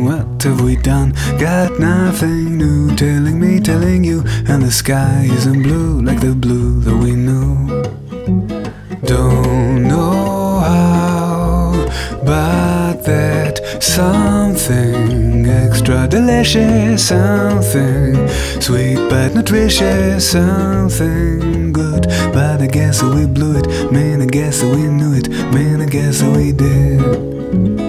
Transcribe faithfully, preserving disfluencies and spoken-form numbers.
what have we done? Got nothing new, telling me, telling you, and the sky isn't blue like the blue that we knew. Don't know how, but that something extra delicious, something sweet but nutritious, something good. But I guess that we blew it, man, I guess that we knew it, man, I guess that we did.